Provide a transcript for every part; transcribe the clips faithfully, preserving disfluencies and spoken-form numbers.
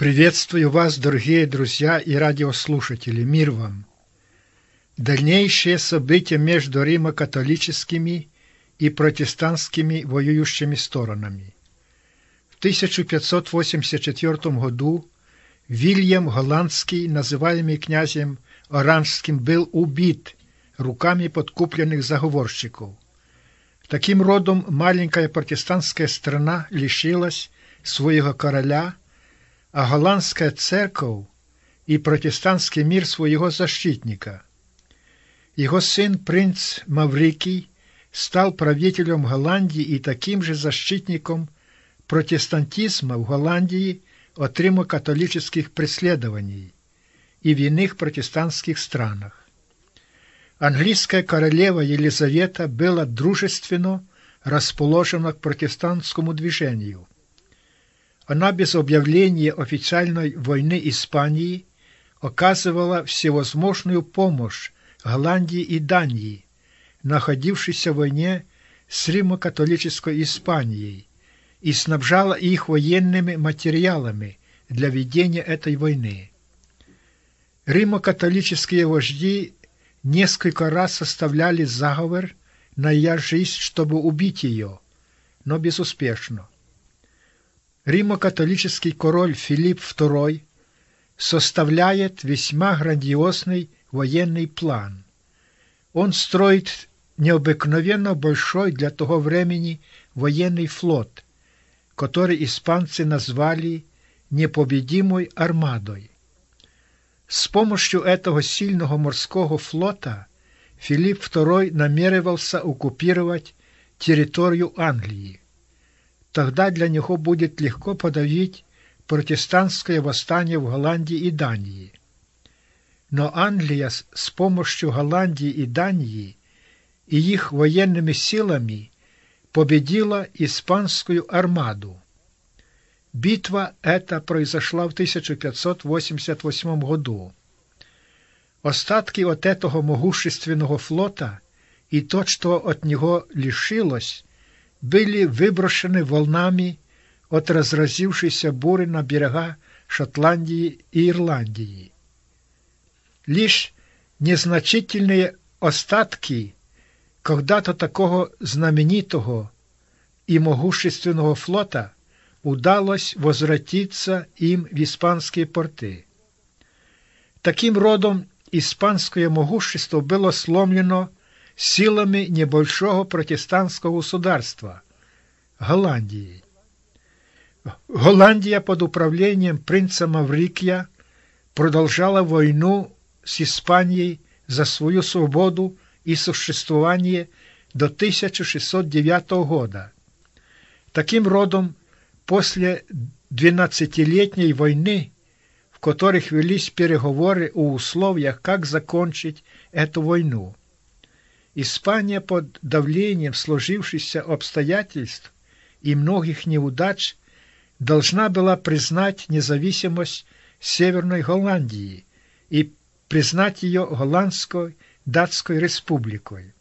Приветствую вас, дорогие друзья и радиослушатели. Мир вам! Дальнейшие события между римо-католическими и протестантскими воюющими сторонами. В тысяча пятьсот восемьдесят четвёртом году Вильям Голландский, называемый князем Оранжским, был убит руками подкупленных заговорщиков. Таким родом маленькая протестантская страна лишилась своего короля, а голландская церковь и протестантский мир своего защитника. Его сын, принц Маврикий, стал правителем Голландии и таким же защитником протестантизма в Голландии от римо-католических преследований и в иных протестантских странах. Английская королева Елизавета была дружественно расположена к протестантскому движению. Она без объявления официальной войны Испании оказывала всевозможную помощь Голландии и Дании, находившейся в войне с римо-католической Испанией, и снабжала их военными материалами для ведения этой войны. Римо-католические вожди несколько раз составляли заговор на ее жизнь, чтобы убить ее, но безуспешно. Римо-католический король Филипп второй составляет весьма грандиозный военный план. Он строит необыкновенно большой для того времени военный флот, который испанцы назвали «непобедимой армадой». С помощью этого сильного морского флота Филипп второй намеревался оккупировать территорию Англии. Тогда для него будет легко подавить протестантское восстание в Голландии и Дании. Но Англия с помощью Голландии и Дании и их военными силами победила испанскую армаду. Битва эта произошла в тысяча пятьсот восемьдесят восьмом году. Остатки от этого могущественного флота и то, что от него лишилось, были выброшены волнами от разразившейся бури на берега Шотландии и Ирландии. Лишь незначительные остатки когда-то такого знаменитого и могущественного флота удалось возвратиться им в испанские порты. Таким родом испанское могущество было сломлено силами небольшого протестантского государства – Голландии. Голландия под управлением принца Маврикия продолжала войну с Испанией за свою свободу и существование до тысяча шестьсот девятого года. Таким родом, после двенадцатилетней войны, в которых велись переговоры о условиях, как закончить эту войну, Испания под давлением сложившихся обстоятельств и многих неудач должна была признать независимость Северной Голландии и признать ее Голландской датской республикой.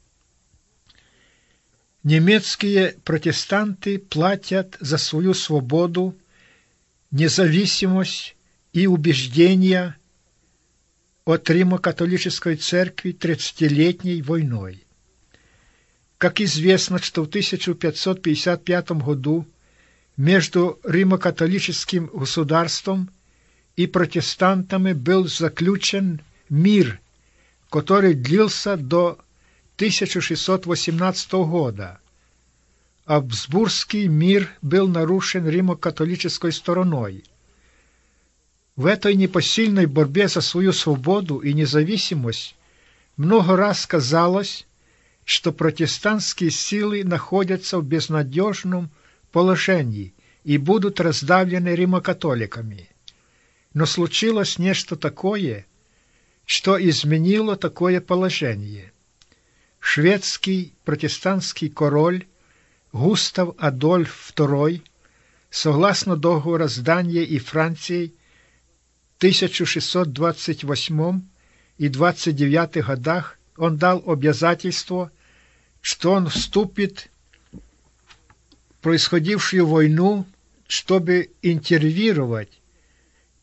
Немецкие протестанты платят за свою свободу, независимость и убеждения от Римо-католической церкви тридцатилетней войной. Как известно, что в тысяча пятьсот пятьдесят пятом году между римо-католическим государством и протестантами был заключен мир, который длился до тысяча шестьсот восемнадцатого года. Абсбургский мир был нарушен римо-католической стороной. В этой непосильной борьбе за свою свободу и независимость много раз казалось, что протестантские силы находятся в безнадежном положении и будут раздавлены римокатоликами. Но случилось нечто такое, что изменило такое положение. Шведский протестантский король Густав Адольф второй, согласно договору с Данией и Францией, в тысяча шестьсот двадцать восьмом и двадцать девятом годах он дал обязательство, что он вступит в происходившую войну, чтобы интервировать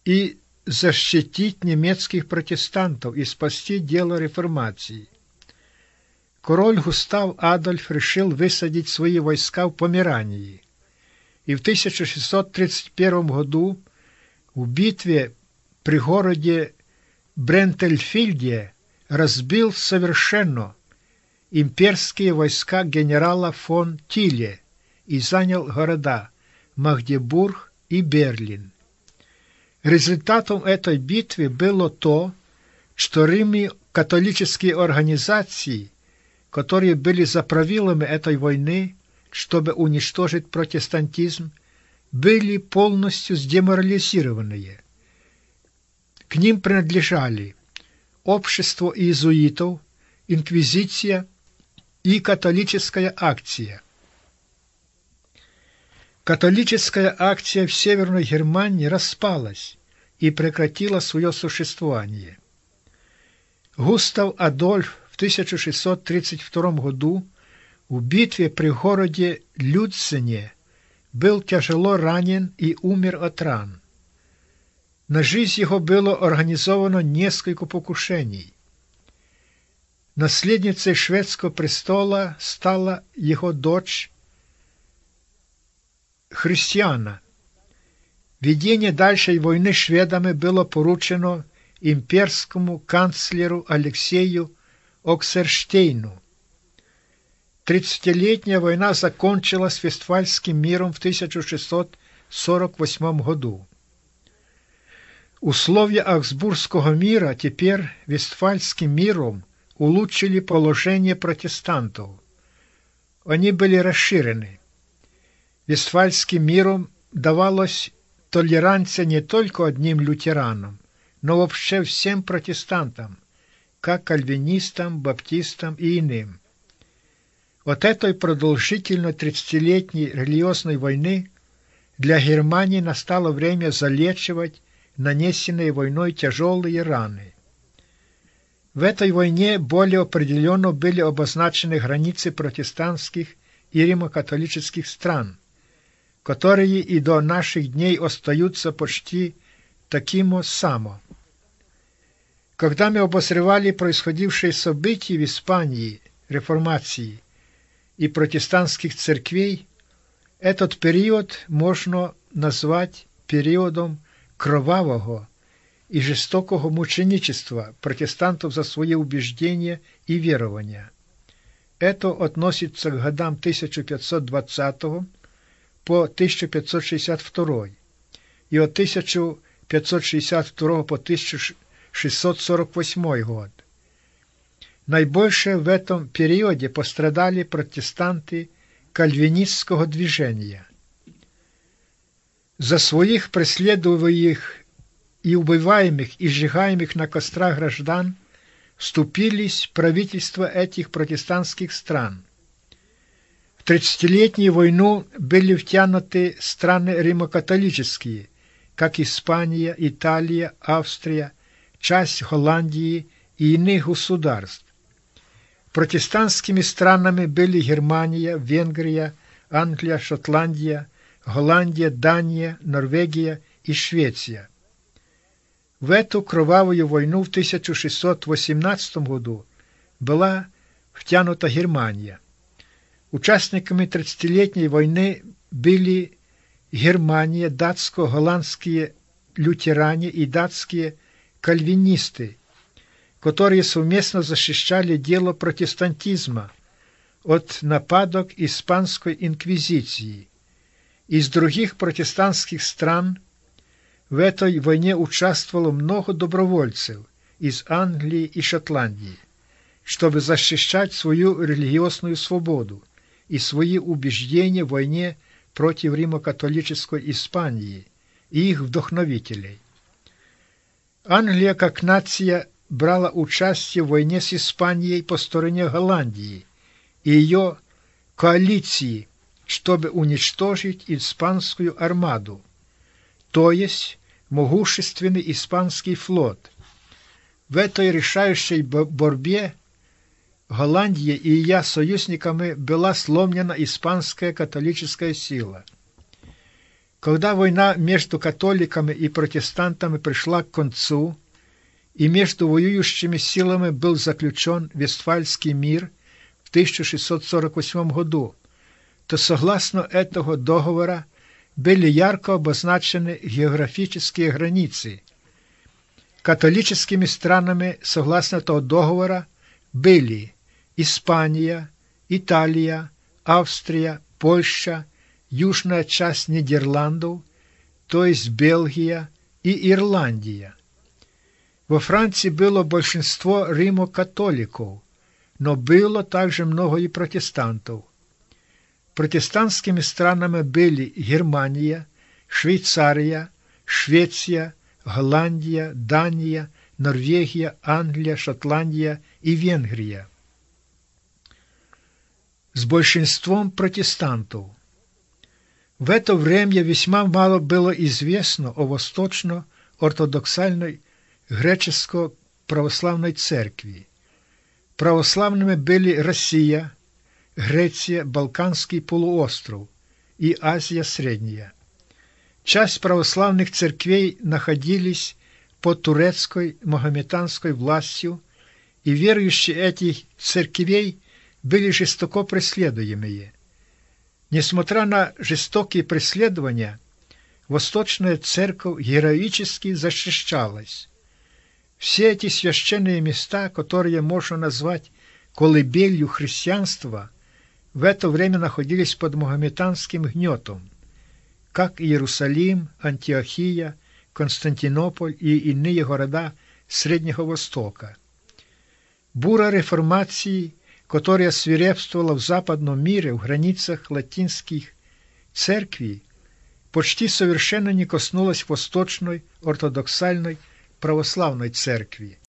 и защитить немецких протестантов и спасти дело реформации. Король Густав Адольф решил высадить свои войска в Померании, и в тысяча шестьсот тридцать первом году в битве при городе Брентельфильде разбил совершенно имперские войска генерала фон Тиле и занял города Магдебург и Берлин. Результатом этой битвы было то, что римо-католические организации, которые были за правилами этой войны, чтобы уничтожить протестантизм, были полностью деморализированы. К ним принадлежали общество иезуитов, инквизиция и католическая акция. Католическая акция в Северной Германии распалась и прекратила свое существование. Густав Адольф в тысяча шестьсот тридцать втором году в битве при городе Люцене был тяжело ранен и умер от ран. На жизнь его было организовано несколько покушений. Наследницей шведского престола стала его дочь Христиана. Ведение дальшей войны с шведами было поручено имперскому канцлеру Алексею Оксерштейну. Тридцатилетняя война закончилась Вестфальским миром в тысяча шестьсот сорок восьмом году. Условия Аугсбургского мира теперь Вестфальским миром улучшили положение протестантов. Они были расширены. Вестфальским миром давалась толеранция не только одним лютеранам, но вообще всем протестантам, как кальвинистам, баптистам и иным. От этой продолжительной тридцатилетней религиозной войны для Германии настало время залечивать нанесенные войной тяжелые раны. В этой войне более определенно были обозначены границы протестантских и римо-католических стран, которые и до наших дней остаются почти такими само. Когда мы обозревали происходившие события в Испании, реформации и протестантских церквей, этот период можно назвать периодом кровавого и жестокого мученичества протестантов за свои убеждения и верования. Это относится к годам тысяча пятьсот двадцатого по тысяча пятьсот шестьдесят второй и от тысяча пятьсот шестьдесят второго по тысяча шестьсот сорок восьмой год. Наибольше в этом периоде пострадали протестанты кальвинистского движения. За своих преследуемых и убиваемых и сжигаемых на кострах граждан вступились правительства этих протестантских стран. В тридцатилетнюю войну были втянуты страны римо-католические, как Испания, Италия, Австрия, часть Голландии и иных государств. Протестантскими странами были Германия, Венгрия, Англия, Шотландия, Голландия, Дания, Норвегия и Швеция. В эту кровавую войну в тысяча шестьсот восемнадцатом году была втянута Германия. Участниками тридцатилетней войны были Германия, датско-голландские лютеране и датские кальвинисты, которые совместно защищали дело протестантизма от нападок испанской инквизиции. Из других протестантских стран в этой войне участвовало много добровольцев из Англии и Шотландии, чтобы защищать свою религиозную свободу и свои убеждения в войне против римо-католической Испании и их вдохновителей. Англия как нация брала участие в войне с Испанией по стороне Голландии и ее коалиции, чтобы уничтожить испанскую армаду, то есть могущественный испанский флот. В этой решающей борьбе Голландия и ее союзниками была сломлена испанская католическая сила. Когда война между католиками и протестантами пришла к концу, и между воюющими силами был заключен Вестфальский мир в тысяча шестьсот сорок восьмом году, то согласно этого договора были ярко обозначены географические границы. Католическими странами, согласно того договора, были Испания, Италия, Австрия, Польша, южная часть Нидерландов, то есть Бельгия и Ирландия. Во Франции было большинство римокатоликов, но было также много и протестантов. Протестантскими странами были Германия, Швейцария, Швеция, Голландия, Дания, Норвегия, Англия, Шотландия и Венгрия. С большинством протестантов. В это время весьма мало было известно о восточно-ортодоксальной греческо-православной церкви. Православными были Россия, Греция, Балканский полуостров и Азия Средняя. Часть православных церквей находились под турецкой магометанской властью, и верующие этих церквей были жестоко преследуемые. Несмотря на жестокие преследования, Восточная Церковь героически защищалась. Все эти священные места, которые можно назвать колыбелью христианства, в это время находились под магометанским гнетом, как Иерусалим, Антиохия, Константинополь и иные города Среднего Востока. Бура реформации, которая свирепствовала в западном мире в границах латинских церквей, почти совершенно не коснулась восточной ортодоксальной православной церкви.